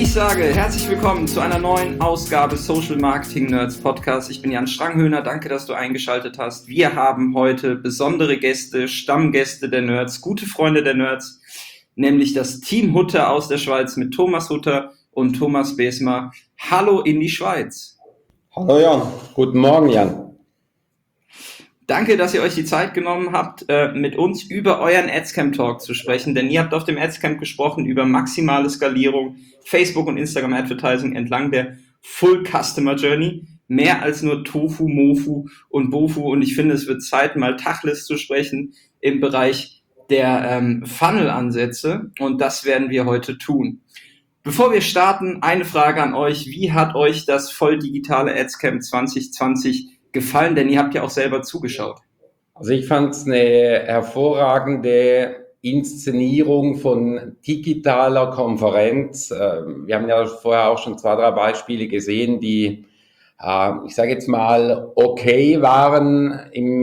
Ich sage herzlich willkommen zu einer neuen Ausgabe Social Marketing Nerds Podcast. Ich bin Jan Stranghöhner, danke, dass du eingeschaltet hast. Wir haben heute besondere Gäste, Stammgäste der Nerds, gute Freunde der Nerds, nämlich das Team Hutter aus der Schweiz mit Thomas Hutter und Thomas Besma. Hallo in die Schweiz. Hallo Jan, guten Morgen Jan. Danke, dass ihr euch die Zeit genommen habt, mit uns über euren Adscamp Talk zu sprechen, denn ihr habt auf dem Adscamp gesprochen über maximale Skalierung, Facebook und Instagram Advertising entlang der Full Customer Journey, mehr als nur Tofu, Mofu und Bofu, und ich finde, es wird Zeit, mal Tacheles zu sprechen im Bereich der Funnel-Ansätze, und das werden wir heute tun. Bevor wir starten, eine Frage an euch: Wie hat euch das voll digitale Adscamp 2020 gefallen? Denn ihr habt ja auch selber zugeschaut. Also ich fand es eine hervorragende Inszenierung von digitaler Konferenz. Wir haben ja vorher auch schon 2, 3 Beispiele gesehen, die, ich sage jetzt mal, okay waren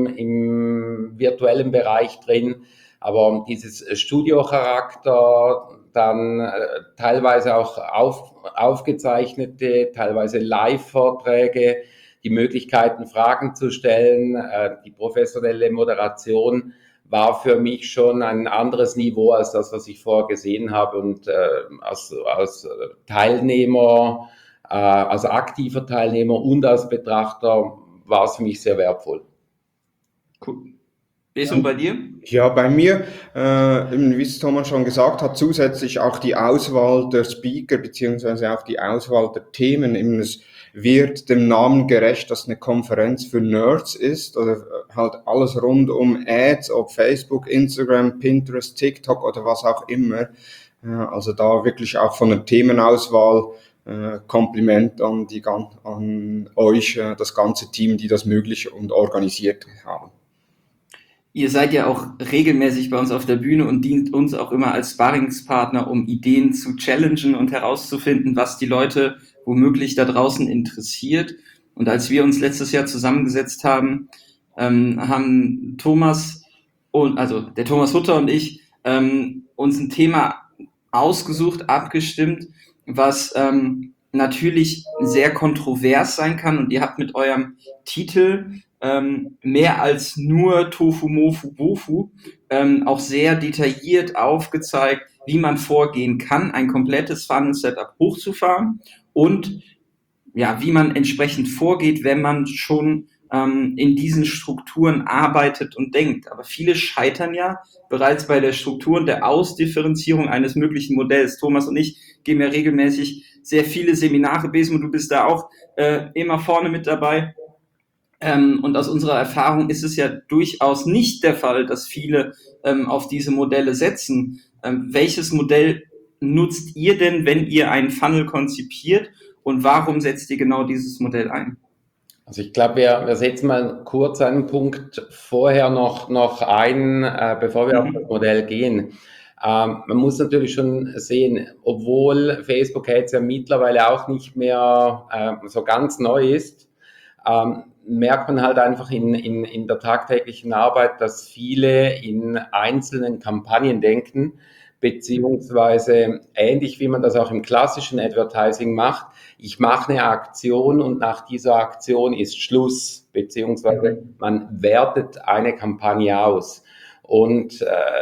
im virtuellen Bereich drin, aber dieses Studiocharakter, dann teilweise auch aufgezeichnete, teilweise Live-Vorträge, die Möglichkeiten, Fragen zu stellen, die professionelle Moderation war für mich schon ein anderes Niveau als das, was ich vorher gesehen habe. Und als Teilnehmer, als aktiver Teilnehmer und als Betrachter war es für mich sehr wertvoll. Cool. Und bei dir? Ja, bei mir, wie es Thomas schon gesagt hat, zusätzlich auch die Auswahl der Speaker beziehungsweise auch die Auswahl der Themen. Es wird dem Namen gerecht, dass eine Konferenz für Nerds ist, oder halt alles rund um Ads, ob Facebook, Instagram, Pinterest, TikTok oder was auch immer. Also da wirklich auch von der Themenauswahl Kompliment an euch, das ganze Team, die das möglich und organisiert haben. Ihr seid ja auch regelmäßig bei uns auf der Bühne und dient uns auch immer als Sparringspartner, um Ideen zu challengen und herauszufinden, was die Leute womöglich da draußen interessiert. Und als wir uns letztes Jahr zusammengesetzt haben, haben der Thomas Hutter und ich, uns ein Thema ausgesucht, abgestimmt, was natürlich sehr kontrovers sein kann. Und ihr habt mit eurem Titel mehr als nur Tofu, Mofu, Bofu auch sehr detailliert aufgezeigt, wie man vorgehen kann, ein komplettes Funnel-Setup hochzufahren und ja, wie man entsprechend vorgeht, wenn man schon in diesen Strukturen arbeitet und denkt. Aber viele scheitern ja bereits bei der Struktur und der Ausdifferenzierung eines möglichen Modells. Thomas und ich geben ja regelmäßig sehr viele Seminare, Besmo, du bist da auch immer vorne mit dabei. Und aus unserer Erfahrung ist es ja durchaus nicht der Fall, dass viele auf diese Modelle setzen. Welches Modell nutzt ihr denn, wenn ihr einen Funnel konzipiert, und warum setzt ihr genau dieses Modell ein? Also ich glaube, wir setzen mal kurz einen Punkt vorher noch ein, bevor wir auf das Modell gehen. Man muss natürlich schon sehen, obwohl Facebook Ads ja mittlerweile auch nicht mehr so ganz neu ist, merkt man halt einfach in der tagtäglichen Arbeit, dass viele in einzelnen Kampagnen denken, beziehungsweise ähnlich wie man das auch im klassischen Advertising macht. Ich mache eine Aktion und nach dieser Aktion ist Schluss, beziehungsweise man wertet eine Kampagne aus. Und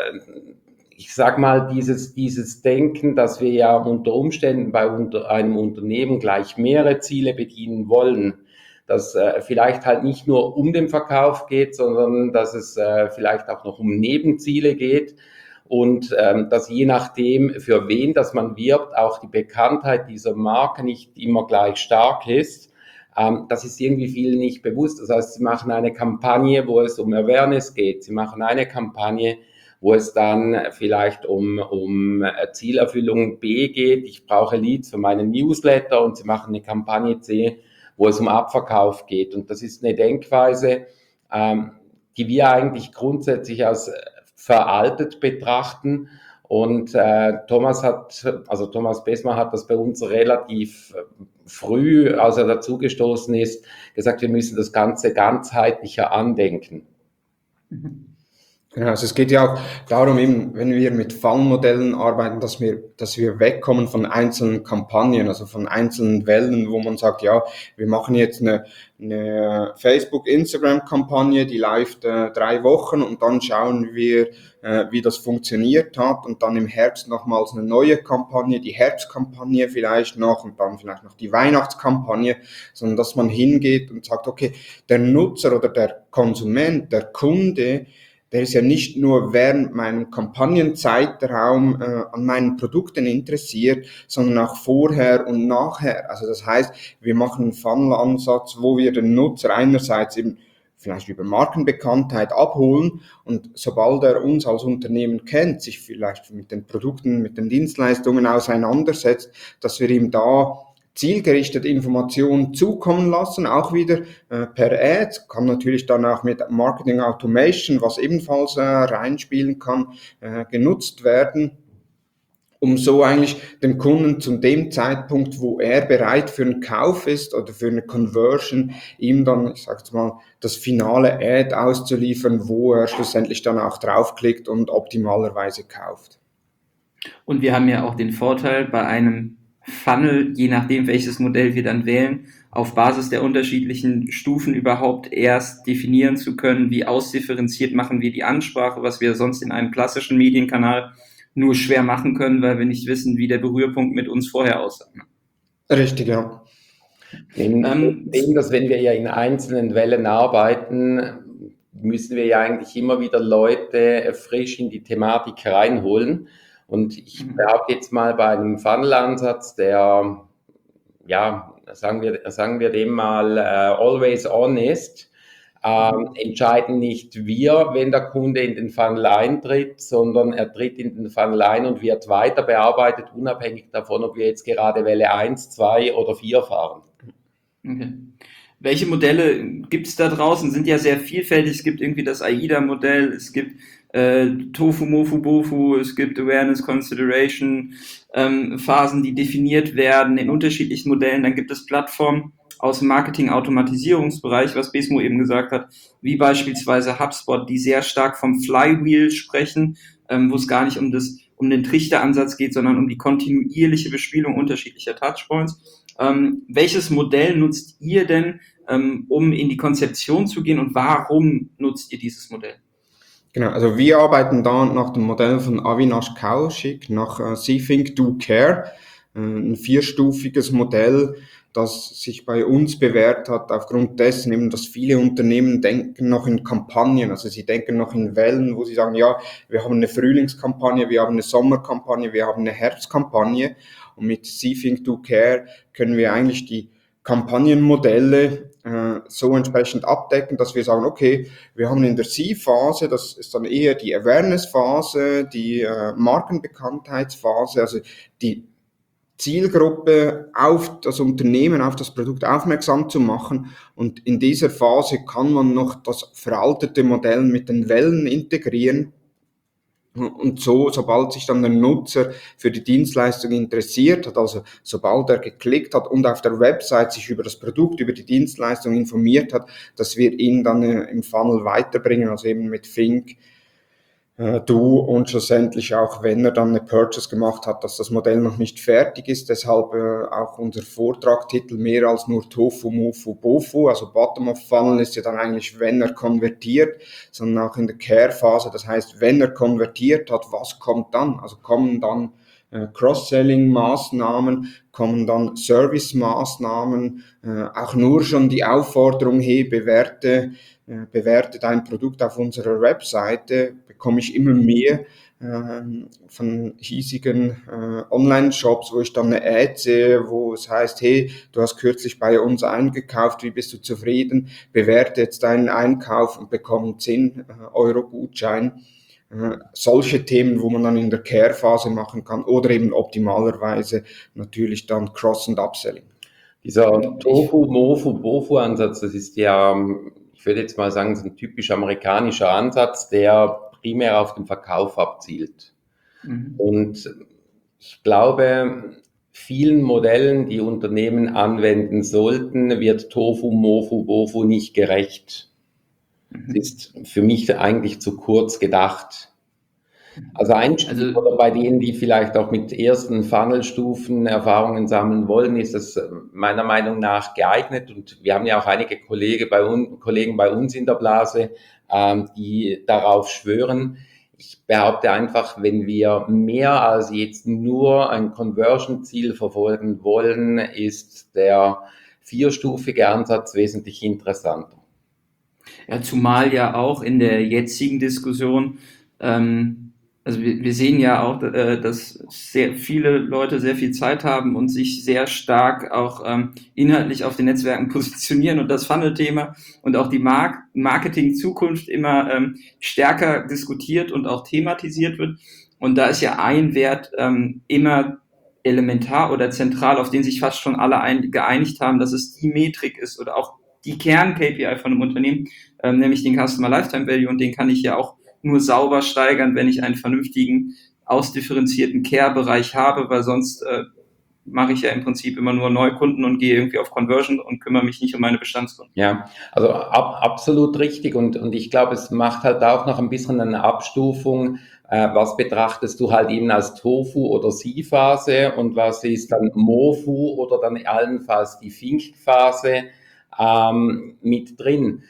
ich sag mal, dieses Denken, dass wir ja unter Umständen bei einem Unternehmen gleich mehrere Ziele bedienen wollen, dass vielleicht halt nicht nur um den Verkauf geht, sondern dass es vielleicht auch noch um Nebenziele geht und dass je nachdem, für wen das man wirbt, auch die Bekanntheit dieser Marke nicht immer gleich stark ist. Das ist irgendwie vielen nicht bewusst. Das heißt, sie machen eine Kampagne, wo es um Awareness geht. Sie machen eine Kampagne, wo es dann vielleicht um Zielerfüllung B geht. Ich brauche Leads für meinen Newsletter, und sie machen eine Kampagne C, wo es um Abverkauf geht. Und das ist eine Denkweise, die wir eigentlich grundsätzlich als veraltet betrachten. Und Thomas Besma hat das bei uns relativ früh, als er dazugestoßen ist, gesagt, wir müssen das Ganze ganzheitlicher andenken. Genau, also es geht ja auch darum, eben, wenn wir mit Fallmodellen arbeiten, dass wir wegkommen von einzelnen Kampagnen, also von einzelnen Wellen, wo man sagt, ja, wir machen jetzt eine Facebook-Instagram-Kampagne, die läuft 3 Wochen und dann schauen wir, wie das funktioniert hat und dann im Herbst nochmals eine neue Kampagne, die Herbstkampagne vielleicht noch und dann vielleicht noch die Weihnachtskampagne, sondern dass man hingeht und sagt, okay, der Nutzer oder der Konsument, der Kunde, der ist ja nicht nur während meinem Kampagnenzeitraum an meinen Produkten interessiert, sondern auch vorher und nachher. Also das heißt, wir machen einen Funnel-Ansatz, wo wir den Nutzer einerseits eben vielleicht über Markenbekanntheit abholen und sobald er uns als Unternehmen kennt, sich vielleicht mit den Produkten, mit den Dienstleistungen auseinandersetzt, dass wir ihm da zielgerichtete Informationen zukommen lassen, auch wieder per Ad, kann natürlich dann auch mit Marketing Automation, was ebenfalls reinspielen kann, genutzt werden, um so eigentlich dem Kunden zu dem Zeitpunkt, wo er bereit für einen Kauf ist oder für eine Conversion, ihm dann, ich sag's mal, das finale Ad auszuliefern, wo er schlussendlich dann auch draufklickt und optimalerweise kauft. Und wir haben ja auch den Vorteil bei einem Funnel, je nachdem welches Modell wir dann wählen, auf Basis der unterschiedlichen Stufen überhaupt erst definieren zu können, wie ausdifferenziert machen wir die Ansprache, was wir sonst in einem klassischen Medienkanal nur schwer machen können, weil wir nicht wissen, wie der Berührpunkt mit uns vorher aussah. Richtig, ja. Dem, dass wenn wir ja in einzelnen Wellen arbeiten, müssen wir ja eigentlich immer wieder Leute frisch in die Thematik reinholen. Und ich behaupte jetzt mal bei einem Funnel-Ansatz, der, ja, sagen wir dem mal, always on ist, entscheiden nicht wir, wenn der Kunde in den Funnel eintritt, sondern er tritt in den Funnel ein und wird weiter bearbeitet, unabhängig davon, ob wir jetzt gerade Welle 1, 2 oder 4 fahren. Okay. Welche Modelle gibt es da draußen? Sind ja sehr vielfältig. Es gibt irgendwie das AIDA-Modell, es gibt Tofu, Mofu, Bofu, es gibt Awareness, Consideration, Phasen, die definiert werden in unterschiedlichen Modellen. Dann gibt es Plattformen aus dem Marketing-Automatisierungsbereich, was Besmo eben gesagt hat, wie beispielsweise HubSpot, die sehr stark vom Flywheel sprechen, wo es gar nicht um den Trichteransatz geht, sondern um die kontinuierliche Bespielung unterschiedlicher Touchpoints. Welches Modell nutzt ihr denn, um in die Konzeption zu gehen und warum nutzt ihr dieses Modell? Genau, also wir arbeiten da nach dem Modell von Avinash Kaushik, nach See, Think, Do, Care, ein 4-stufiges Modell, das sich bei uns bewährt hat, aufgrund dessen eben, dass viele Unternehmen denken noch in Kampagnen, also sie denken noch in Wellen, wo sie sagen, ja, wir haben eine Frühlingskampagne, wir haben eine Sommerkampagne, wir haben eine Herbstkampagne und mit See, Think, Do, Care können wir eigentlich die Kampagnenmodelle so entsprechend abdecken, dass wir sagen, okay, wir haben in der See-Phase, das ist dann eher die Awareness-Phase, die Markenbekanntheitsphase, also die Zielgruppe auf das Unternehmen, auf das Produkt aufmerksam zu machen. Und in dieser Phase kann man noch das veraltete Modell mit den Wellen integrieren. Und so, sobald sich dann der Nutzer für die Dienstleistung interessiert hat, also sobald er geklickt hat und auf der Website sich über das Produkt, über die Dienstleistung informiert hat, dass wir ihn dann im Funnel weiterbringen, also eben mit Think, Do und schlussendlich auch, wenn er dann eine Purchase gemacht hat, dass das Modell noch nicht fertig ist. Deshalb auch unser Vortragtitel mehr als nur Tofu, Mofu, Bofu. Also Bottom-of-Funnel ist ja dann eigentlich, wenn er konvertiert, sondern auch in der Care-Phase. Das heißt, wenn er konvertiert hat, was kommt dann? Also kommen dann Cross-Selling-Maßnahmen, kommen dann Service-Maßnahmen, auch nur schon die Aufforderung, hey, bewerte dein Produkt auf unserer Webseite, bekomme ich immer mehr von hiesigen Online-Shops, wo ich dann eine Ad sehe, wo es heißt, hey, du hast kürzlich bei uns eingekauft, wie bist du zufrieden? Bewerte jetzt deinen Einkauf und bekomme einen 10 € Gutschein. Solche Themen, wo man dann in der Care-Phase machen kann oder eben optimalerweise natürlich dann Cross- und Upselling. Dieser Tofu, Mofu, Bofu-Ansatz, das ist ja, ich würde jetzt mal sagen, so ein typisch amerikanischer Ansatz, der primär auf den Verkauf abzielt. Und ich glaube, vielen Modellen, die Unternehmen anwenden sollten, wird Tofu, Mofu, Bofu nicht gerecht. Es ist für mich eigentlich zu kurz gedacht. Also Einstieg Also, oder bei denen, die vielleicht auch mit ersten Funnelstufen Erfahrungen sammeln wollen, ist das meiner Meinung nach geeignet. Und wir haben ja auch einige Kollegen bei uns in der Blase, die darauf schwören. Ich behaupte einfach, wenn wir mehr als jetzt nur ein Conversion-Ziel verfolgen wollen, ist der vierstufige Ansatz wesentlich interessanter. ja, zumal ja auch in der jetzigen Diskussion, ähm, also wir sehen ja auch, dass sehr viele Leute sehr viel Zeit haben und sich sehr stark auch inhaltlich auf den Netzwerken positionieren und das Funnel-Thema und auch die Marketing-Zukunft immer stärker diskutiert und auch thematisiert wird. Und da ist ja ein Wert immer elementar oder zentral, auf den sich fast schon alle geeinigt haben, dass es die Metrik ist oder auch die Kern-KPI von einem Unternehmen, nämlich den Customer Lifetime Value, und den kann ich ja auch nur sauber steigern, wenn ich einen vernünftigen, ausdifferenzierten Care-Bereich habe, weil sonst mache ich ja im Prinzip immer nur Neukunden und gehe irgendwie auf Conversion und kümmere mich nicht um meine Bestandskunden. Ja, also absolut richtig und ich glaube, es macht halt auch noch ein bisschen eine Abstufung, was betrachtest du halt eben als Tofu oder Si-Phase und was ist dann Mofu oder dann allenfalls die Think-Phase mit drin.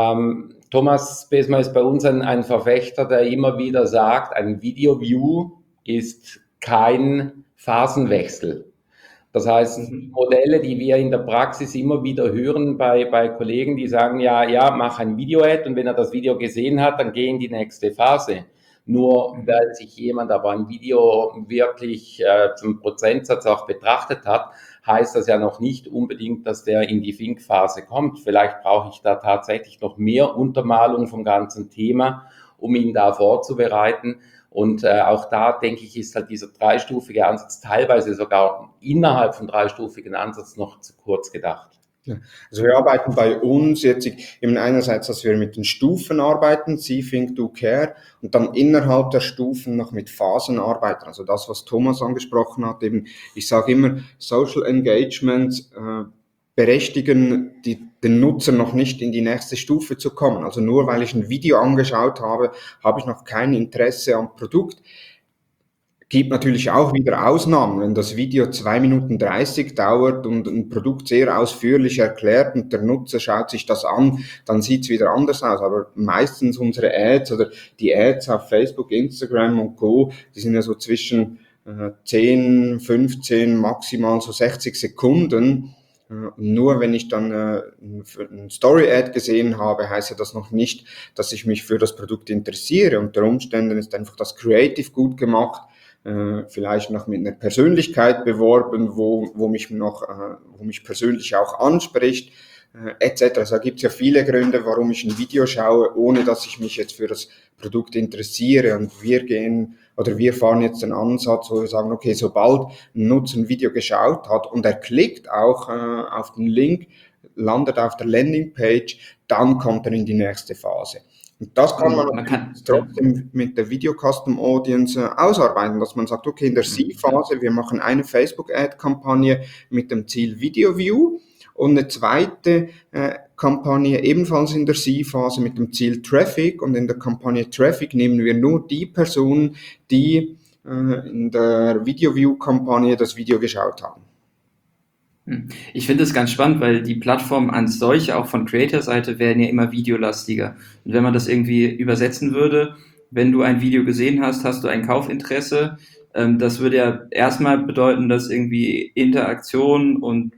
Thomas Besmer ist bei uns ein Verfechter, der immer wieder sagt, ein Video-View ist kein Phasenwechsel. Das heißt, Modelle, die wir in der Praxis immer wieder hören bei Kollegen, die sagen, ja, mach ein Video-Ad und wenn er das Video gesehen hat, dann geh in die nächste Phase. Nur weil sich jemand aber ein Video wirklich zum Prozentsatz auch betrachtet hat, heißt das ja noch nicht unbedingt, dass der in die Think-Phase kommt. Vielleicht brauche ich da tatsächlich noch mehr Untermalung vom ganzen Thema, um ihn da vorzubereiten. Und auch da, denke ich, ist halt dieser dreistufige Ansatz teilweise sogar innerhalb von dreistufigen Ansatz noch zu kurz gedacht. Ja. Also wir arbeiten bei uns jetzt eben einerseits, dass wir mit den Stufen arbeiten, See, Think, Do, Care, und dann innerhalb der Stufen noch mit Phasen arbeiten. Also das, was Thomas angesprochen hat, eben, ich sage immer, Social Engagement berechtigen den Nutzer noch nicht in die nächste Stufe zu kommen. Also nur weil ich ein Video angeschaut habe, habe ich noch kein Interesse am Produkt. Gibt natürlich auch wieder Ausnahmen, wenn das Video 2 Minuten 30 dauert und ein Produkt sehr ausführlich erklärt und der Nutzer schaut sich das an, dann sieht's wieder anders aus. Aber meistens unsere Ads oder die Ads auf Facebook, Instagram und Co., die sind ja so zwischen 10, 15, maximal so 60 Sekunden. Nur wenn ich dann ein Story-Ad gesehen habe, heißt ja das noch nicht, dass ich mich für das Produkt interessiere. Unter Umständen ist einfach das Creative gut gemacht, vielleicht noch mit einer Persönlichkeit beworben, wo mich persönlich auch anspricht, etc. Also da gibt es ja viele Gründe, warum ich ein Video schaue, ohne dass ich mich jetzt für das Produkt interessiere. Und wir fahren jetzt den Ansatz, wo wir sagen, okay, sobald ein Nutzer ein Video geschaut hat und er klickt auch auf den Link, landet auf der Landingpage, dann kommt er in die nächste Phase. Und das kann man trotzdem mit der Video Custom Audience ausarbeiten, dass man sagt, okay, in der See-Phase, wir machen eine Facebook-Ad-Kampagne mit dem Ziel Video View und eine zweite Kampagne ebenfalls in der See-Phase mit dem Ziel Traffic, und in der Kampagne Traffic nehmen wir nur die Personen, die in der Video View-Kampagne das Video geschaut haben. Ich finde es ganz spannend, weil die Plattformen als solche, auch von Creator-Seite, werden ja immer videolastiger. Und wenn man das irgendwie übersetzen würde, wenn du ein Video gesehen hast, hast du ein Kaufinteresse. Das würde ja erstmal bedeuten, dass irgendwie Interaktion und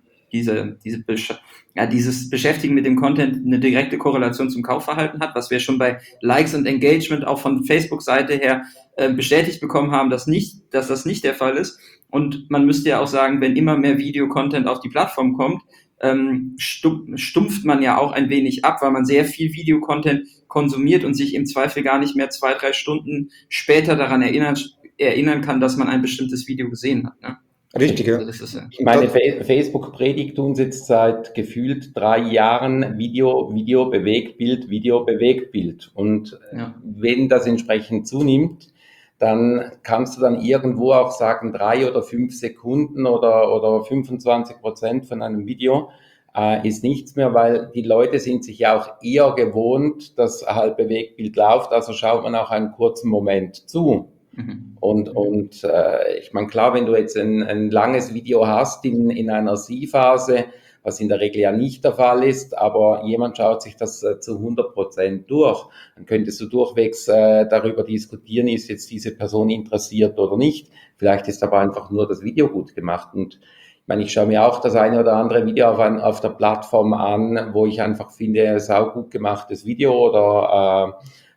dieses Beschäftigen mit dem Content eine direkte Korrelation zum Kaufverhalten hat, was wir schon bei Likes und Engagement auch von Facebook-Seite her bestätigt bekommen haben, dass das nicht der Fall ist. Und man müsste ja auch sagen, wenn immer mehr Video-Content auf die Plattform kommt, stumpft man ja auch ein wenig ab, weil man sehr viel Video-Content konsumiert und sich im Zweifel gar nicht mehr 2, 3 Stunden später daran erinnern kann, dass man ein bestimmtes Video gesehen hat. Ne? Richtig, ja. Also Ich meine, Facebook predigt uns jetzt seit gefühlt 3 Jahren Video, Bewegtbild, Video, Bewegtbild. Und wenn das entsprechend zunimmt, dann kannst du dann irgendwo auch sagen, 3 oder 5 Sekunden oder 25% von einem Video ist nichts mehr, weil die Leute sind sich ja auch eher gewohnt, dass halt Bewegtbild läuft, also schaut man auch einen kurzen Moment zu. Und ich meine, klar, wenn du jetzt ein langes Video hast in einer Sie-Phase, was in der Regel ja nicht der Fall ist, aber jemand schaut sich das zu 100% durch, dann könntest du durchwegs darüber diskutieren, ist jetzt diese Person interessiert oder nicht. Vielleicht ist aber einfach nur das Video gut gemacht. Und ich meine, ich schaue mir auch das eine oder andere Video auf der Plattform an, wo ich einfach finde, sau gut gemachtes Video oder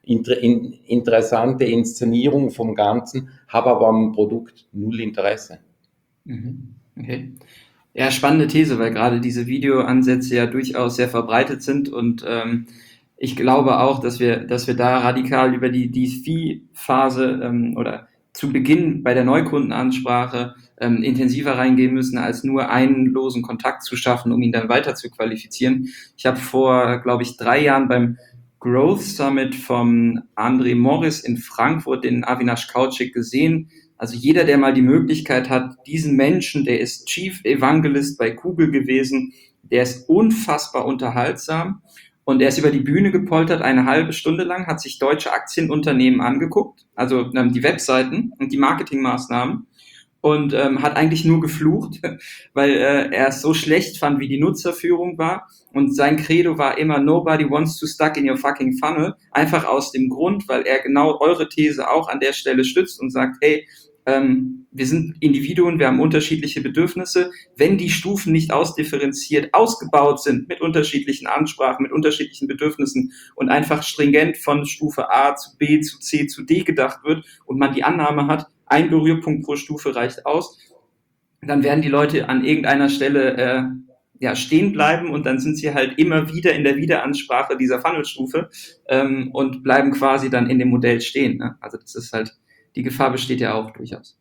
interessante Inszenierung vom Ganzen, habe aber am Produkt null Interesse. Okay. Ja, spannende These, weil gerade diese Videoansätze ja durchaus sehr verbreitet sind und ich glaube auch, dass wir da radikal über die Vieh-Phase oder zu Beginn bei der Neukundenansprache intensiver reingehen müssen, als nur einen losen Kontakt zu schaffen, um ihn dann weiter zu qualifizieren. Ich habe vor, glaube ich, 3 Jahren beim Growth Summit vom André Morris in Frankfurt den Avinash Kaushik gesehen. Also jeder, der mal die Möglichkeit hat, diesen Menschen, der ist Chief Evangelist bei Google gewesen, der ist unfassbar unterhaltsam und er ist über die Bühne gepoltert, 1,5 Stunde lang, hat sich deutsche Aktienunternehmen angeguckt, also die Webseiten und die Marketingmaßnahmen und hat eigentlich nur geflucht, weil er es so schlecht fand, wie die Nutzerführung war. Und sein Credo war immer, nobody wants to stuck in your fucking funnel. Einfach aus dem Grund, weil er genau eure These auch an der Stelle stützt und sagt, hey, wir sind Individuen, wir haben unterschiedliche Bedürfnisse. Wenn die Stufen nicht ausdifferenziert ausgebaut sind mit unterschiedlichen Ansprachen, mit unterschiedlichen Bedürfnissen und einfach stringent von Stufe A zu B zu C zu D gedacht wird und man die Annahme hat, ein Berührpunkt pro Stufe reicht aus, dann werden die Leute an irgendeiner Stelle stehen bleiben und dann sind sie halt immer wieder in der Wiederansprache dieser Funnelstufe und bleiben quasi dann in dem Modell stehen. Ne? Also das ist halt, die Gefahr besteht ja auch durchaus.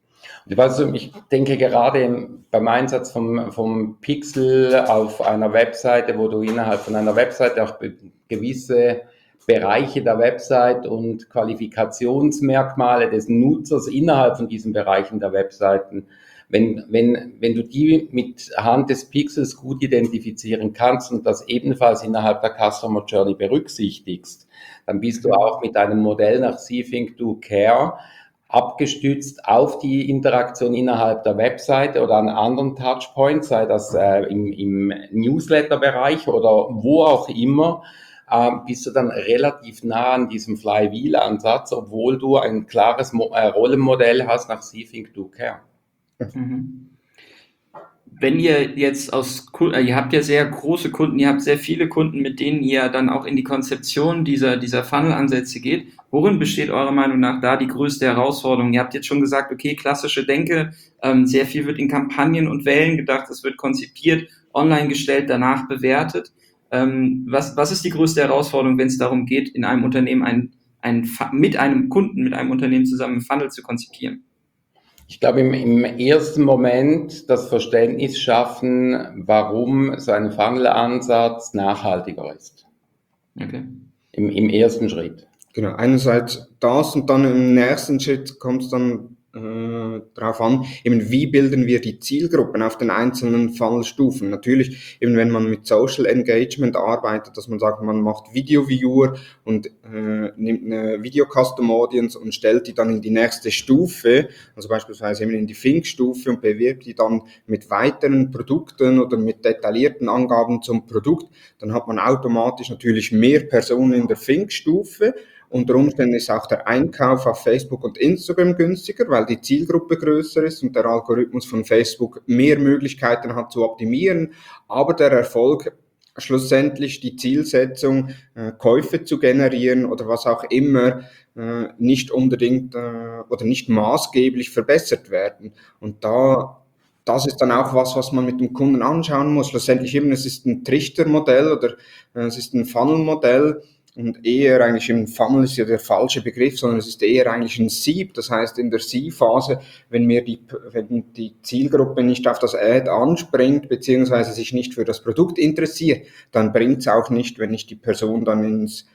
Ich denke gerade beim Einsatz vom Pixel auf einer Webseite, wo du innerhalb von einer Webseite auch gewisse Bereiche der Website und Qualifikationsmerkmale des Nutzers innerhalb von diesen Bereichen der Webseiten, wenn du die mit Hand des Pixels gut identifizieren kannst und das ebenfalls innerhalb der Customer Journey berücksichtigst, dann bist du auch mit einem Modell nach See, Think, Do, Care abgestützt auf die Interaktion innerhalb der Webseite oder an anderen Touchpoints, sei das im Newsletter-Bereich oder wo auch immer, bist du dann relativ nah an diesem Flywheel-Ansatz, obwohl du ein klares Rollenmodell hast nach See, Think, Do, Care. Wenn ihr jetzt ihr habt ja sehr große Kunden, ihr habt sehr viele Kunden, mit denen ihr dann auch in die Konzeption dieser Funnel-Ansätze geht. Worin besteht eurer Meinung nach da die größte Herausforderung? Ihr habt jetzt schon gesagt, okay, klassische Denke, sehr viel wird in Kampagnen und Wellen gedacht, es wird konzipiert, online gestellt, danach bewertet. Was ist die größte Herausforderung, wenn es darum geht, in einem Unternehmen mit einem Kunden, mit einem Unternehmen zusammen einen Funnel zu konzipieren? Ich glaube, im ersten Moment das Verständnis schaffen, warum so ein Funnel-Ansatz nachhaltiger ist. Okay. Im ersten Schritt. Genau, einerseits das und dann im nächsten Schritt kommt es dann darauf an, eben wie bilden wir die Zielgruppen auf den einzelnen Funnelstufen. Natürlich, eben wenn man mit Social Engagement arbeitet, dass man sagt, man macht Video-Viewer und nimmt eine Video-Custom Audience und stellt die dann in die nächste Stufe, also beispielsweise eben in die Think-Stufe und bewirbt die dann mit weiteren Produkten oder mit detaillierten Angaben zum Produkt, dann hat man automatisch natürlich mehr Personen in der Think-Stufe. Unter Umständen ist auch der Einkauf auf Facebook und Instagram günstiger, weil die Zielgruppe größer ist und der Algorithmus von Facebook mehr Möglichkeiten hat zu optimieren. Aber der Erfolg, schlussendlich die Zielsetzung, Käufe zu generieren oder was auch immer, nicht unbedingt oder nicht maßgeblich verbessert werden. Und das ist dann auch was man mit dem Kunden anschauen muss. Schlussendlich eben, es ist ein Trichtermodell oder es ist ein Funnelmodell. Und eher eigentlich im Funnel ist ja der falsche Begriff, sondern es ist eher eigentlich ein Sieb. Das heißt, in der Sie-Phase, wenn die Zielgruppe nicht auf das Ad anspringt, beziehungsweise sich nicht für das Produkt interessiert, dann bringt es auch nicht, wenn ich die Person dann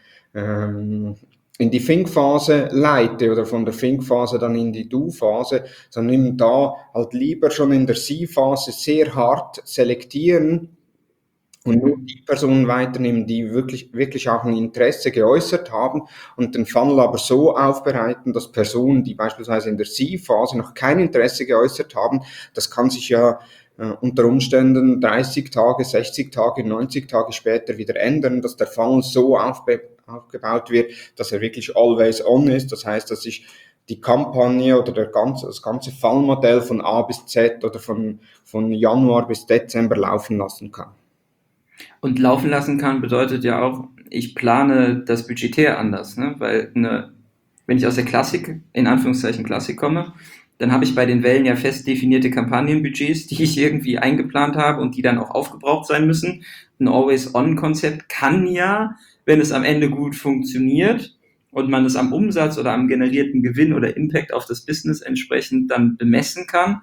in die Think-Phase leite oder von der Think-Phase dann in die Do-Phase, sondern da halt lieber schon in der Sie-Phase sehr hart selektieren und nur die Personen weiternehmen, die wirklich auch ein Interesse geäußert haben und den Funnel aber so aufbereiten, dass Personen, die beispielsweise in der Seed-Phase noch kein Interesse geäußert haben, das kann sich ja unter Umständen 30 Tage, 60 Tage, 90 Tage später wieder ändern, dass der Funnel so aufgebaut wird, dass er wirklich always on ist. Das heißt, dass ich die Kampagne oder das ganze Funnelmodell von A bis Z oder von Januar bis Dezember laufen lassen kann. Und laufen lassen kann bedeutet ja auch, ich plane das budgetär anders, ne? Weil wenn ich aus der Klassik, in Anführungszeichen Klassik komme, dann habe ich bei den Wellen ja fest definierte Kampagnenbudgets, die ich irgendwie eingeplant habe und die dann auch aufgebraucht sein müssen. Ein Always-On-Konzept kann ja, wenn es am Ende gut funktioniert und man es am Umsatz oder am generierten Gewinn oder Impact auf das Business entsprechend dann bemessen kann,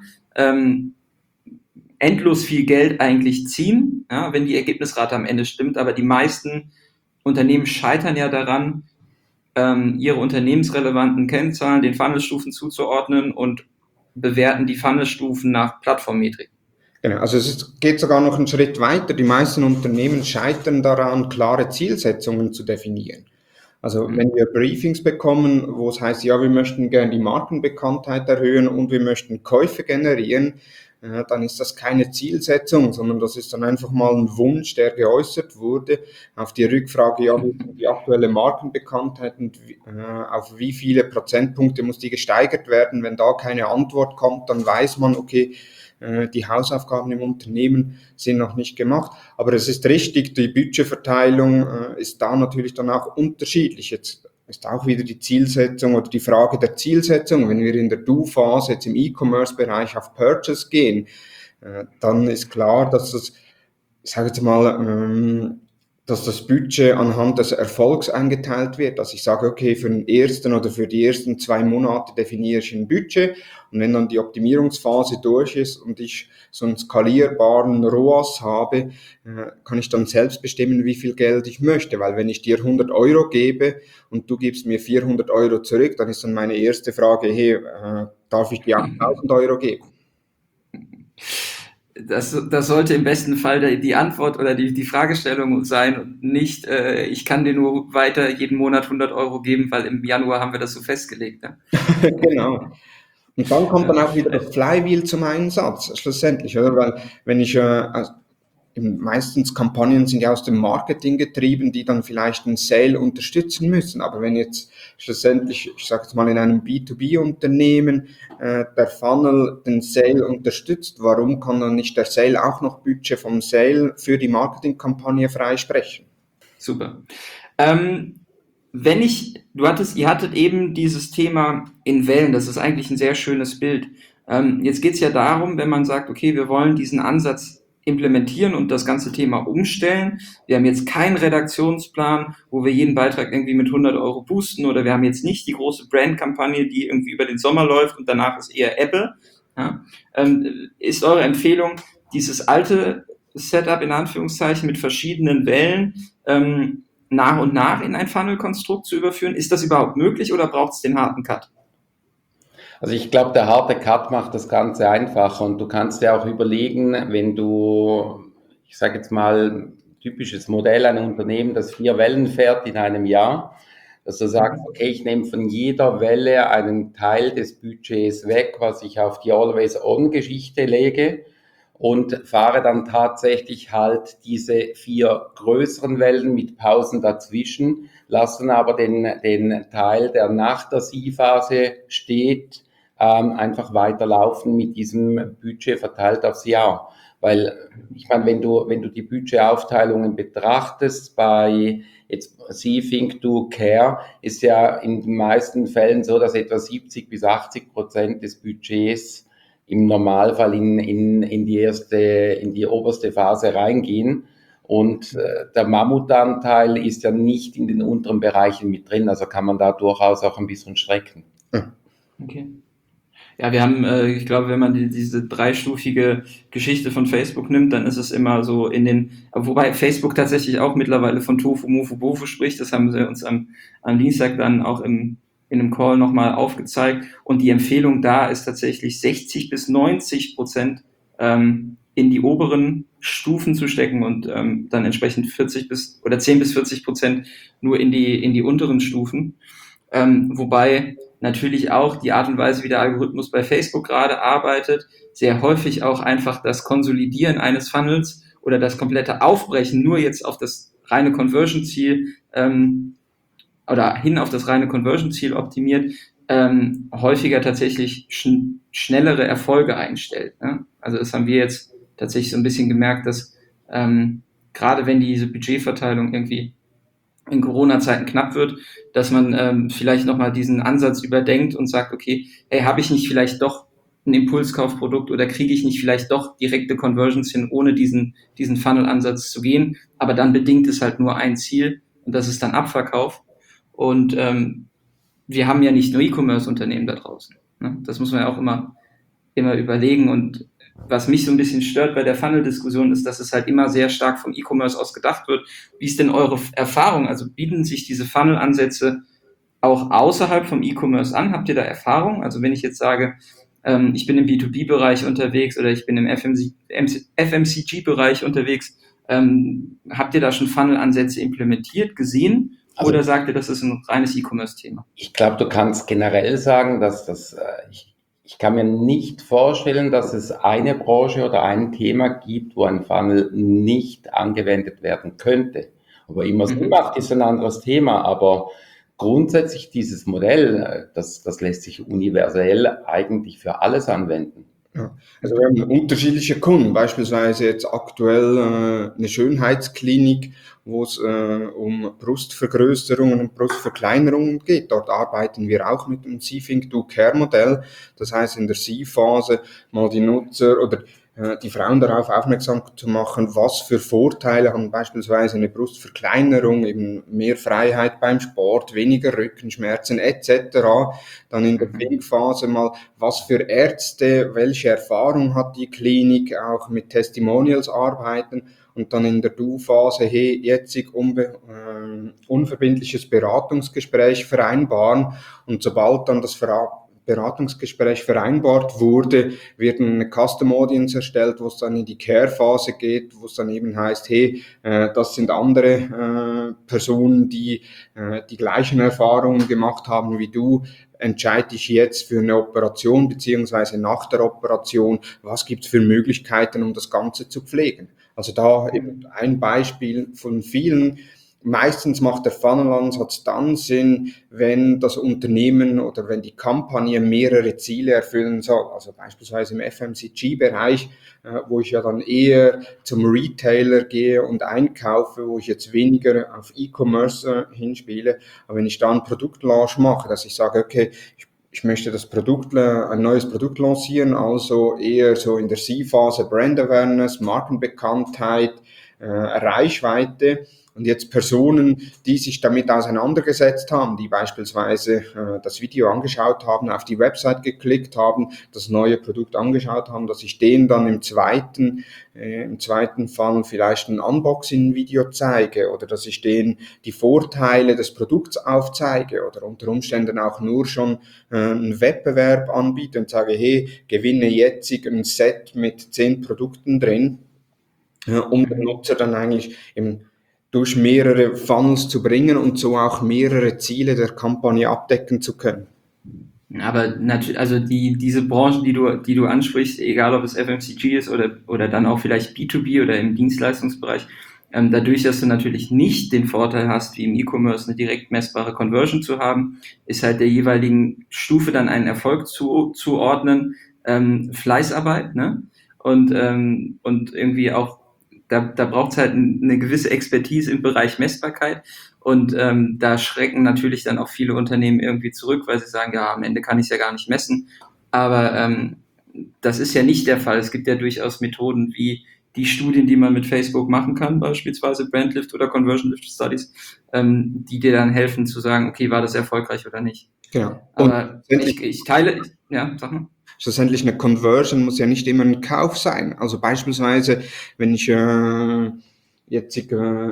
endlos viel Geld eigentlich ziehen, ja, wenn die Ergebnisrate am Ende stimmt. Aber die meisten Unternehmen scheitern ja daran, ihre unternehmensrelevanten Kennzahlen den Funnelstufen zuzuordnen und bewerten die Funnelstufen nach Plattformmetrik. Genau, also geht sogar noch einen Schritt weiter. Die meisten Unternehmen scheitern daran, klare Zielsetzungen zu definieren. Also wenn wir Briefings bekommen, wo es heißt, ja, wir möchten gerne die Markenbekanntheit erhöhen und wir möchten Käufe generieren, dann ist das keine Zielsetzung, sondern das ist dann einfach mal ein Wunsch, der geäußert wurde. Auf die Rückfrage, ja, wie ist die aktuelle Markenbekanntheit und auf wie viele Prozentpunkte muss die gesteigert werden? Wenn da keine Antwort kommt, dann weiß man, okay, die Hausaufgaben im Unternehmen sind noch nicht gemacht. Aber es ist richtig, die Budgetverteilung ist da natürlich dann auch unterschiedlich. Jetzt ist auch wieder die Zielsetzung oder die Frage der Zielsetzung. Wenn wir in der Do-Phase jetzt im E-Commerce-Bereich auf Purchase gehen, dann ist klar, dass das, ich sage jetzt mal, dass das Budget anhand des Erfolgs eingeteilt wird, dass ich sage, okay, für den ersten oder für die ersten 2 Monate definiere ich ein Budget und wenn dann die Optimierungsphase durch ist und ich so einen skalierbaren ROAS habe, kann ich dann selbst bestimmen, wie viel Geld ich möchte, weil wenn ich dir 100 Euro gebe und du gibst mir 400 Euro zurück, dann ist dann meine erste Frage, hey, darf ich dir 1000 Euro geben? Das sollte im besten Fall die Antwort oder die Fragestellung sein und nicht, ich kann dir nur weiter jeden Monat 100 Euro geben, weil im Januar haben wir das so festgelegt. Ne? Genau. Und dann kommt dann auch wieder das Flywheel zum Einsatz, schlussendlich, oder? Weil wenn ich meistens Kampagnen sind ja aus dem Marketing getrieben, die dann vielleicht einen Sale unterstützen müssen. Aber wenn jetzt schlussendlich, ich sage jetzt mal in einem B2B-Unternehmen, der Funnel den Sale unterstützt, warum kann dann nicht der Sale auch noch Budget vom Sale für die Marketingkampagne freisprechen? Super. Ihr hattet eben dieses Thema in Wellen, das ist eigentlich ein sehr schönes Bild. Jetzt geht es ja darum, wenn man sagt, okay, wir wollen diesen Ansatz implementieren und das ganze Thema umstellen. Wir haben jetzt keinen Redaktionsplan, wo wir jeden Beitrag irgendwie mit 100 Euro boosten oder wir haben jetzt nicht die große Brandkampagne, die irgendwie über den Sommer läuft und danach ist eher Ebbe. Ja? Ist eure Empfehlung, dieses alte Setup in Anführungszeichen mit verschiedenen Wellen nach und nach in ein Funnel-Konstrukt zu überführen? Ist das überhaupt möglich oder braucht es den harten Cut? Also ich glaube, der harte Cut macht das Ganze einfacher und du kannst dir auch überlegen, wenn du, ich sage jetzt mal, typisches Modell, ein Unternehmen, das 4 Wellen fährt in einem Jahr, dass du sagst, okay, ich nehme von jeder Welle einen Teil des Budgets weg, was ich auf die Always-On-Geschichte lege und fahre dann tatsächlich halt diese 4 größeren Wellen mit Pausen dazwischen, lassen aber den Teil, der nach der Sie-Phase steht, einfach weiterlaufen mit diesem Budget verteilt aufs Jahr. Weil, ich meine, wenn du die Budgetaufteilungen betrachtest bei jetzt See, Think, Do, Care, ist ja in den meisten Fällen so, dass etwa 70-80% des Budgets im Normalfall in die oberste Phase reingehen. Und der Mammutanteil ist ja nicht in den unteren Bereichen mit drin, also kann man da durchaus auch ein bisschen strecken. Okay. Ja, wir haben, ich glaube, wenn man diese dreistufige Geschichte von Facebook nimmt, dann ist es immer so wobei Facebook tatsächlich auch mittlerweile von Tofu, Mofu, Bofu spricht, das haben sie uns am Dienstag dann auch in einem Call nochmal aufgezeigt und die Empfehlung da ist tatsächlich 60-90% in die oberen Stufen zu stecken und dann entsprechend 10 bis 40% nur in die unteren Stufen. Wobei natürlich auch die Art und Weise, wie der Algorithmus bei Facebook gerade arbeitet, sehr häufig auch einfach das Konsolidieren eines Funnels oder das komplette Aufbrechen nur jetzt auf das reine Conversion-Ziel oder hin auf das reine Conversion-Ziel optimiert, häufiger tatsächlich schnellere Erfolge einstellt. Ne? Also das haben wir jetzt tatsächlich so ein bisschen gemerkt, dass gerade wenn diese Budgetverteilung irgendwie in Corona-Zeiten knapp wird, dass man vielleicht nochmal diesen Ansatz überdenkt und sagt, okay, hey, habe ich nicht vielleicht doch ein Impulskaufprodukt oder kriege ich nicht vielleicht doch direkte Conversions hin, ohne diesen Funnel-Ansatz zu gehen, aber dann bedingt es halt nur ein Ziel und das ist dann Abverkauf. Und wir haben ja nicht nur E-Commerce-Unternehmen da draußen. Ne? Das muss man ja auch immer überlegen. Und was mich so ein bisschen stört bei der Funnel-Diskussion ist, dass es halt immer sehr stark vom E-Commerce aus gedacht wird. Wie ist denn eure Erfahrung? Also bieten sich diese Funnel-Ansätze auch außerhalb vom E-Commerce an? Habt ihr da Erfahrung? Also wenn ich jetzt sage, ich bin im B2B-Bereich unterwegs oder ich bin im FMCG-Bereich unterwegs, habt ihr da schon Funnel-Ansätze implementiert, gesehen? Also, Oder sagt ihr, das ist ein reines E-Commerce-Thema? ich glaube, du kannst generell sagen, dass ich kann mir nicht vorstellen, dass es eine Branche oder ein Thema gibt, wo ein Funnel nicht angewendet werden könnte. Ob er immer Sinn macht, ist ein anderes Thema, aber grundsätzlich dieses Modell, das lässt sich universell eigentlich für alles anwenden. Ja. Also wir haben unterschiedliche Kunden, beispielsweise jetzt aktuell eine Schönheitsklinik, wo es um Brustvergrößerungen und Brustverkleinerungen geht. Dort arbeiten wir auch mit dem See-Think Do Care Modell. Das heißt, in der See-Phase mal die Nutzer oder die Frauen darauf aufmerksam zu machen, was für Vorteile haben beispielsweise eine Brustverkleinerung, eben mehr Freiheit beim Sport, weniger Rückenschmerzen etc. Dann in der Think-Phase mal, was für Ärzte, welche Erfahrung hat die Klinik, auch mit Testimonials arbeiten. Und dann in der Do-Phase, hey, jetzt unverbindliches Beratungsgespräch vereinbaren. Und sobald dann das Beratungsgespräch vereinbart wurde, wird eine Custom Audience erstellt, wo es dann in die Care-Phase geht, wo es dann eben heißt, hey, das sind andere Personen, die die gleichen Erfahrungen gemacht haben wie du. Entscheide dich jetzt für eine Operation beziehungsweise nach der Operation, was gibt es für Möglichkeiten, um das Ganze zu pflegen. Also da eben ein Beispiel von vielen. Meistens macht der Funnel-Ansatz dann Sinn, wenn das Unternehmen oder wenn die Kampagne mehrere Ziele erfüllen soll. Also beispielsweise im FMCG-Bereich, wo ich ja dann eher zum Retailer gehe und einkaufe, wo ich jetzt weniger auf E-Commerce hinspiele. Aber wenn ich da einen Produktlaunch mache, dass ich sage, okay, ich möchte ein neues Produkt lancieren, also eher so in der C-Phase Brand Awareness, Markenbekanntheit, Reichweite. Und jetzt Personen, die sich damit auseinandergesetzt haben, die beispielsweise das Video angeschaut haben, auf die Website geklickt haben, das neue Produkt angeschaut haben, dass ich denen dann im zweiten Fall vielleicht ein Unboxing-Video zeige oder dass ich denen die Vorteile des Produkts aufzeige oder unter Umständen auch nur schon einen Wettbewerb anbiete und sage, hey, gewinne jetzt ein Set mit 10 Produkten drin, um den Nutzer dann eigentlich durch mehrere Funnels zu bringen und so auch mehrere Ziele der Kampagne abdecken zu können. Aber natürlich, also diese Branchen, die du ansprichst, egal ob es FMCG ist oder dann auch vielleicht B2B oder im Dienstleistungsbereich, dadurch, dass du natürlich nicht den Vorteil hast, wie im E-Commerce eine direkt messbare Conversion zu haben, ist halt der jeweiligen Stufe dann einen Erfolg zuordnen, Fleißarbeit, ne? Und irgendwie auch da braucht es halt eine gewisse Expertise im Bereich Messbarkeit und da schrecken natürlich dann auch viele Unternehmen irgendwie zurück, weil sie sagen, ja, am Ende kann ich es ja gar nicht messen. Aber das ist ja nicht der Fall. Es gibt ja durchaus Methoden wie die Studien, die man mit Facebook machen kann, beispielsweise Brandlift oder Conversion Lift Studies, die dir dann helfen zu sagen, okay, war das erfolgreich oder nicht. Genau. Aber ich teile, ja, sag mal. Schlussendlich eine Conversion muss ja nicht immer ein Kauf sein. Also beispielsweise, wenn ich jetzt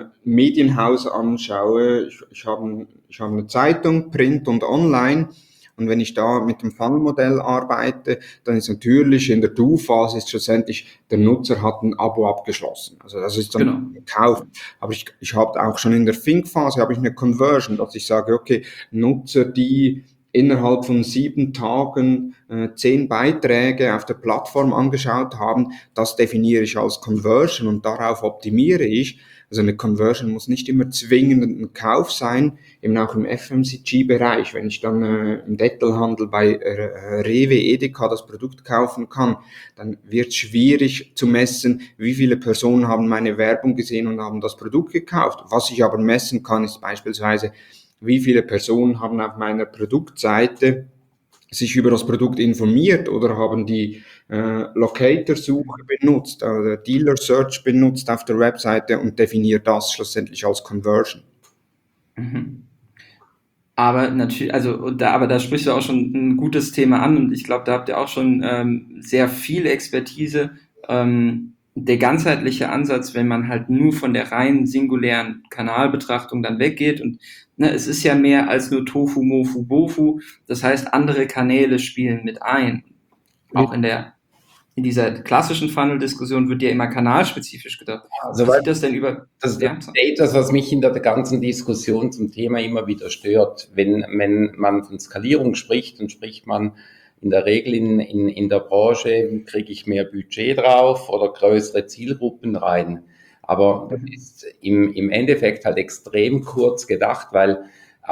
Medienhaus anschaue, ich habe eine Zeitung, Print und Online, Und wenn ich da mit dem Funnel-Modell arbeite, dann ist natürlich in der Do-Phase ist schlussendlich, der Nutzer hat ein Abo abgeschlossen. Also das ist Genau. dann gekauft. Aber ich habe auch schon in der Think-Phase habe ich eine Conversion, dass ich sage, okay, Nutzer, die innerhalb von 7 Tagen 10 Beiträge auf der Plattform angeschaut haben, das definiere ich als Conversion und darauf optimiere ich. Also eine Conversion muss nicht immer zwingend ein Kauf sein, eben auch im FMCG-Bereich. Wenn ich dann im Detailhandel bei Rewe, Edeka das Produkt kaufen kann, dann wird es schwierig zu messen, wie viele Personen haben meine Werbung gesehen und haben das Produkt gekauft. Was ich aber messen kann, ist beispielsweise, wie viele Personen haben auf meiner Produktseite sich über das Produkt informiert oder haben die Locator-Suche benutzt oder Dealer-Search benutzt auf der Webseite und definiert das schlussendlich als Conversion. Mhm. Aber natürlich, aber da sprichst du auch schon ein gutes Thema an und ich glaube, da habt ihr auch schon sehr viel Expertise. Der ganzheitliche Ansatz, wenn man halt nur von der rein singulären Kanalbetrachtung dann weggeht und es ist ja mehr als nur Tofu, Mofu, Bofu. Das heißt, andere Kanäle spielen mit ein. Auch in dieser klassischen Funnel-Diskussion wird ja immer kanalspezifisch gedacht. Also, Wie sieht das denn über das ist ja, etwas, was mich in der ganzen Diskussion zum Thema immer wieder stört. Wenn man von Skalierung spricht, dann spricht man in der Regel in der Branche, wie kriege ich mehr Budget drauf oder größere Zielgruppen rein. Aber das ist im Endeffekt halt extrem kurz gedacht, weil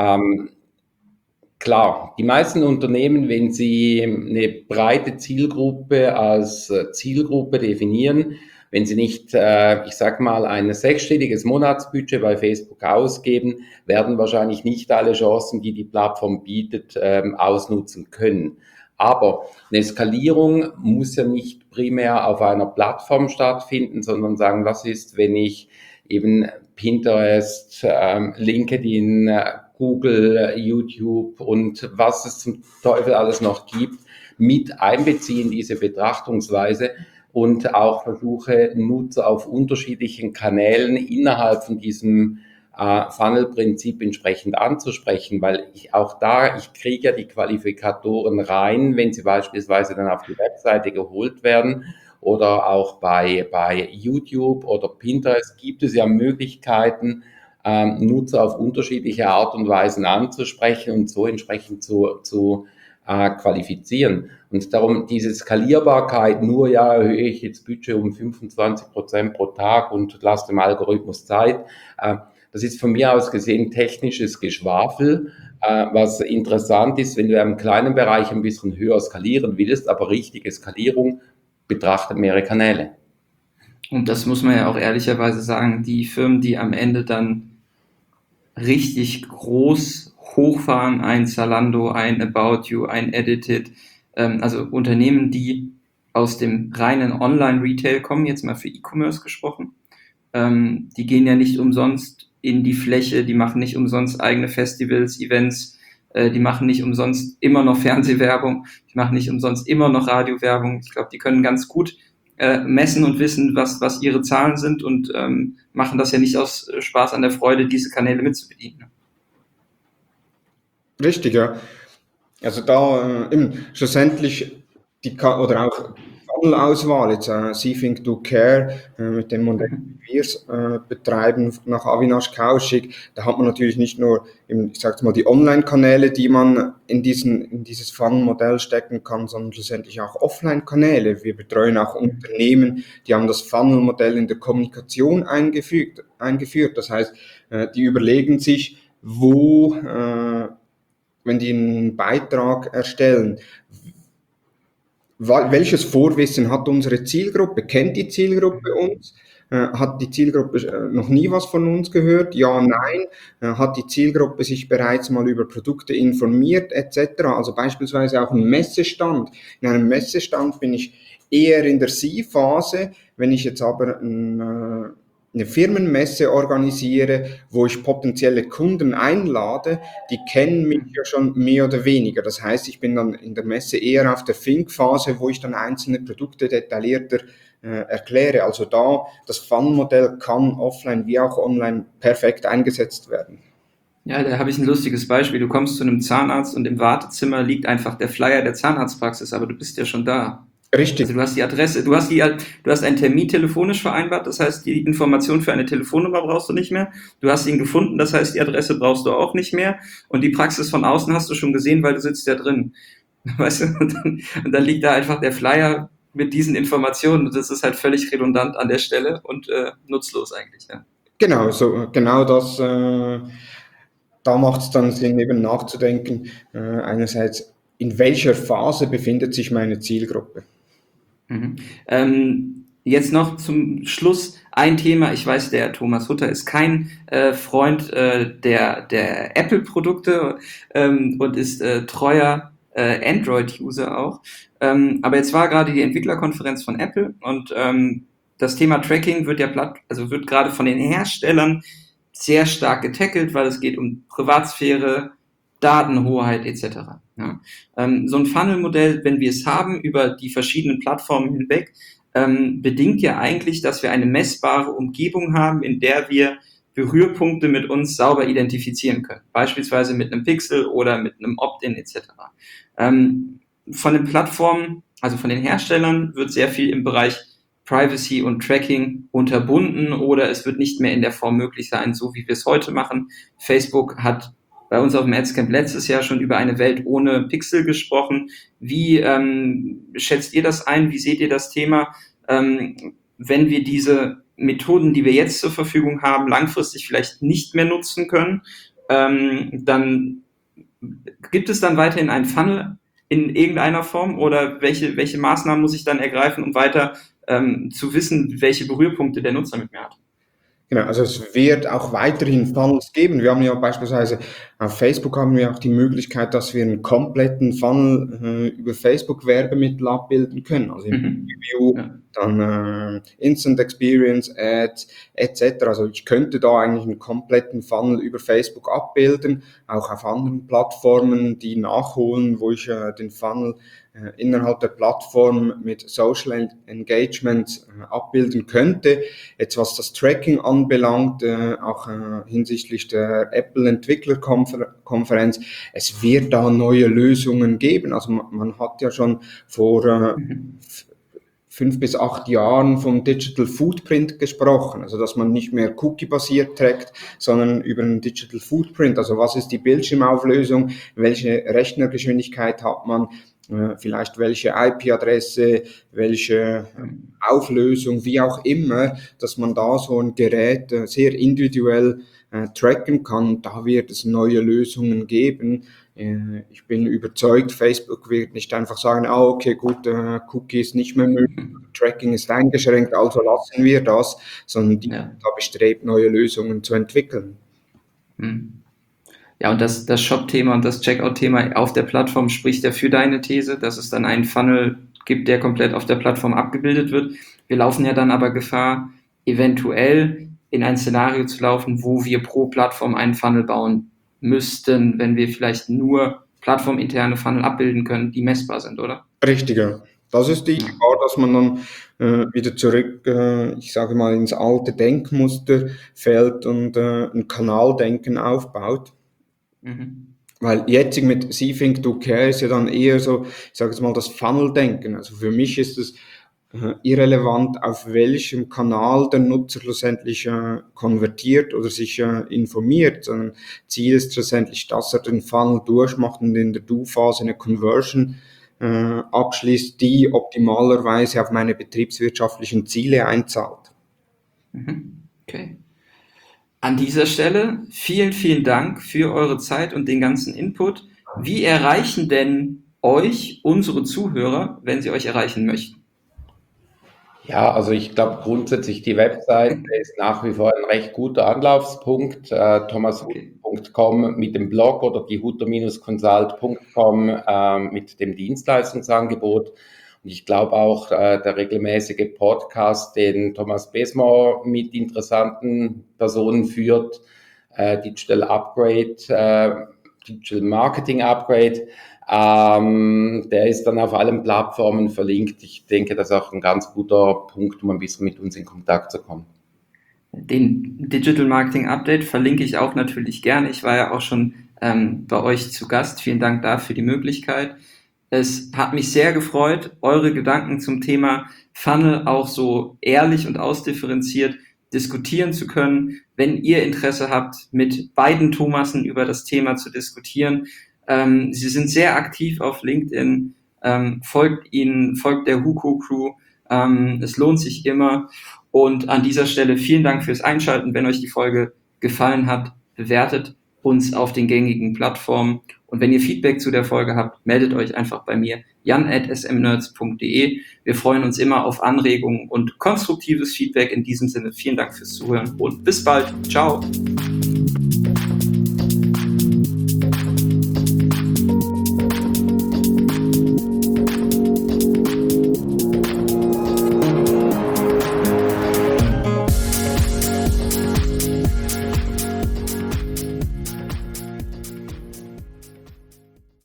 klar, die meisten Unternehmen, wenn sie eine breite Zielgruppe als Zielgruppe definieren, wenn sie nicht, ich sag mal, ein sechsstelliges Monatsbudget bei Facebook ausgeben, werden wahrscheinlich nicht alle Chancen, die die Plattform bietet, ausnutzen können. Aber eine Skalierung muss ja nicht primär auf einer Plattform stattfinden, sondern sagen, was ist, wenn ich eben Pinterest, LinkedIn, Google, YouTube und was es zum Teufel alles noch gibt, mit einbeziehen, diese Betrachtungsweise und auch versuche, Nutzer auf unterschiedlichen Kanälen innerhalb von diesem Funnel-Prinzip entsprechend anzusprechen, weil ich kriege ja die Qualifikatoren rein, wenn sie beispielsweise dann auf die Webseite geholt werden oder auch bei YouTube oder Pinterest gibt es ja Möglichkeiten, Nutzer auf unterschiedliche Art und Weisen anzusprechen und so entsprechend zu qualifizieren. Und darum diese Skalierbarkeit, nur ja, erhöhe ich jetzt Budget um 25% pro Tag und lasse dem Algorithmus Zeit, das ist von mir aus gesehen technisches Geschwafel, was interessant ist, wenn du im kleinen Bereich ein bisschen höher skalieren willst, aber richtige Skalierung betrachtet mehrere Kanäle. Und das muss man ja auch ehrlicherweise sagen, die Firmen, die am Ende dann richtig groß hochfahren, ein Zalando, ein About You, ein Edited, also Unternehmen, die aus dem reinen Online-Retail kommen, jetzt mal für E-Commerce gesprochen, die gehen ja nicht umsonst in die Fläche, die machen nicht umsonst eigene Festivals, Events, die machen nicht umsonst immer noch Fernsehwerbung, die machen nicht umsonst immer noch Radiowerbung. Ich glaube, die können ganz gut messen und wissen, was ihre Zahlen sind und machen das ja nicht aus Spaß an der Freude, diese Kanäle mitzubedienen. Richtig, ja. Also da schlussendlich oder auch Funnel-Auswahl, jetzt See, Think, Do, Care, mit dem Modell, wie wir es betreiben, nach Avinash Kaushik, da hat man natürlich nicht nur, ich sag's mal, die Online-Kanäle, die man in dieses Funnel-Modell stecken kann, sondern schlussendlich auch Offline-Kanäle. Wir betreuen auch Unternehmen, die haben das Funnel-Modell in der Kommunikation eingeführt. Das heißt, die überlegen sich, wenn die einen Beitrag erstellen, welches Vorwissen hat unsere Zielgruppe? Kennt die Zielgruppe uns? Hat die Zielgruppe noch nie was von uns gehört? Ja, nein. Hat die Zielgruppe sich bereits mal über Produkte informiert, etc.? Also beispielsweise auch ein Messestand. In einem Messestand bin ich eher in der Sie-Phase. Wenn ich jetzt aber eine Firmenmesse organisiere, wo ich potenzielle Kunden einlade, die kennen mich ja schon mehr oder weniger. Das heißt, ich bin dann in der Messe eher auf der Think-Phase, wo ich dann einzelne Produkte detaillierter erkläre. Also das Funnel-Modell kann offline wie auch online perfekt eingesetzt werden. Ja, da habe ich ein lustiges Beispiel. Du kommst zu einem Zahnarzt und im Wartezimmer liegt einfach der Flyer der Zahnarztpraxis, aber du bist ja schon da. Also Richtig. du hast die Adresse, du hast einen Termin telefonisch vereinbart, das heißt, die Information für eine Telefonnummer brauchst du nicht mehr. Du hast ihn gefunden, das heißt, die Adresse brauchst du auch nicht mehr. Und die Praxis von außen hast du schon gesehen, weil du sitzt ja drin. Weißt du? Und dann liegt da einfach der Flyer mit diesen Informationen. Und das ist halt völlig redundant an der Stelle und nutzlos eigentlich, ja. Genau, so, genau das, da macht es dann Sinn, eben nachzudenken, einerseits, in welcher Phase befindet sich meine Zielgruppe? Mhm. Jetzt noch zum Schluss ein Thema. Ich weiß, der Thomas Hutter ist kein Freund der Apple-Produkte und ist treuer Android-User auch. Aber jetzt war gerade die Entwicklerkonferenz von Apple und das Thema Tracking wird also wird gerade von den Herstellern sehr stark getackelt, weil es geht um Privatsphäre, Datenhoheit etc. Ja. So ein Funnel-Modell, wenn wir es haben über die verschiedenen Plattformen hinweg, bedingt ja eigentlich, dass wir eine messbare Umgebung haben, in der wir Berührpunkte mit uns sauber identifizieren können. Beispielsweise mit einem Pixel oder mit einem Opt-in etc. Von den Plattformen, also von den Herstellern, wird sehr viel im Bereich Privacy und Tracking unterbunden oder es wird nicht mehr in der Form möglich sein, so wie wir es heute machen. Facebook hat bei uns auf dem Adscamp letztes Jahr schon über eine Welt ohne Pixel gesprochen. Wie schätzt ihr das ein? Wie seht ihr das Thema? Wenn wir diese Methoden, die wir jetzt zur Verfügung haben, langfristig vielleicht nicht mehr nutzen können, dann gibt es dann weiterhin einen Funnel in irgendeiner Form oder welche Maßnahmen muss ich dann ergreifen, um weiter zu wissen, welche Berührpunkte der Nutzer mit mir hat? Genau, also es wird auch weiterhin Funnels geben. Wir haben ja beispielsweise auf Facebook haben wir auch die Möglichkeit, dass wir einen kompletten Funnel über Facebook Werbemittel abbilden können. Also im Mhm. Review, Ja. dann Instant Experience Ads etc. Also ich könnte da eigentlich einen kompletten Funnel über Facebook abbilden, auch auf anderen Plattformen, die nachholen, wo ich den Funnel innerhalb der Plattform mit Social Engagement abbilden könnte. Jetzt was das Tracking anbelangt, auch hinsichtlich der Apple Entwicklerkonferenz, es wird da neue Lösungen geben. Also man hat ja schon vor Mhm. 5 bis 8 Jahren vom Digital Footprint gesprochen, also dass man nicht mehr Cookie-basiert trackt, sondern über einen Digital Footprint, also was ist die Bildschirmauflösung, welche Rechnergeschwindigkeit hat man, vielleicht welche IP-Adresse, welche Auflösung, wie auch immer, dass man da so ein Gerät sehr individuell tracken kann. Da wird es neue Lösungen geben. Ich bin überzeugt, Facebook wird nicht einfach sagen, ah, okay, gut, Cookie ist nicht mehr möglich, Tracking ist eingeschränkt, also lassen wir das, sondern die Ja. sind da bestrebt, neue Lösungen zu entwickeln. Mhm. Ja, und das Shop-Thema und das Checkout-Thema auf der Plattform spricht ja für deine These, dass es dann einen Funnel gibt, der komplett auf der Plattform abgebildet wird. Wir laufen ja dann aber Gefahr, eventuell in ein Szenario zu laufen, wo wir pro Plattform einen Funnel bauen müssten, wenn wir vielleicht nur plattforminterne Funnel abbilden können, die messbar sind, oder? Richtig, ja. Das ist die Ja. Gefahr, dass man dann wieder zurück, ich sage mal, ins alte Denkmuster fällt und ein Kanaldenken aufbaut. Mhm. Weil jetzt mit See, Think, Do, Care ist ja dann eher so, ich sage jetzt mal, das Funnel-Denken. Also für mich ist es irrelevant, auf welchem Kanal der Nutzer schlussendlich konvertiert oder sich informiert, sondern Ziel ist schlussendlich, dass er den Funnel durchmacht und in der Do-Phase eine Conversion abschließt, die optimalerweise auf meine betriebswirtschaftlichen Ziele einzahlt. Mhm. Okay. An dieser Stelle vielen, vielen Dank für eure Zeit und den ganzen Input. Wie erreichen denn euch unsere Zuhörer, wenn sie euch erreichen möchten? Ja, also ich glaube grundsätzlich die Webseite ist nach wie vor ein recht guter Anlaufspunkt. Okay. thomashutter.com mit dem Blog oder die hutter-consult.com mit dem Dienstleistungsangebot. Und ich glaube auch der regelmäßige Podcast, den Thomas Besmer mit interessanten Personen führt, Digital Upgrade, Digital Marketing Upgrade, der ist dann auf allen Plattformen verlinkt. Ich denke, das ist auch ein ganz guter Punkt, um ein bisschen mit uns in Kontakt zu kommen. Den Digital Marketing Update verlinke ich auch natürlich gerne. Ich war ja auch schon bei euch zu Gast. Vielen Dank dafür die Möglichkeit. Es hat mich sehr gefreut, eure Gedanken zum Thema Funnel auch so ehrlich und ausdifferenziert diskutieren zu können. Wenn ihr Interesse habt, mit beiden Thomasen über das Thema zu diskutieren, sie sind sehr aktiv auf LinkedIn, folgt ihnen, folgt der Huko Crew. Es lohnt sich immer. Und an dieser Stelle vielen Dank fürs Einschalten. Wenn euch die Folge gefallen hat, bewertet uns auf den gängigen Plattformen. Und wenn ihr Feedback zu der Folge habt, meldet euch einfach bei mir, jan@smnerds.de. Wir freuen uns immer auf Anregungen und konstruktives Feedback. In diesem Sinne, vielen Dank fürs Zuhören und bis bald. Ciao.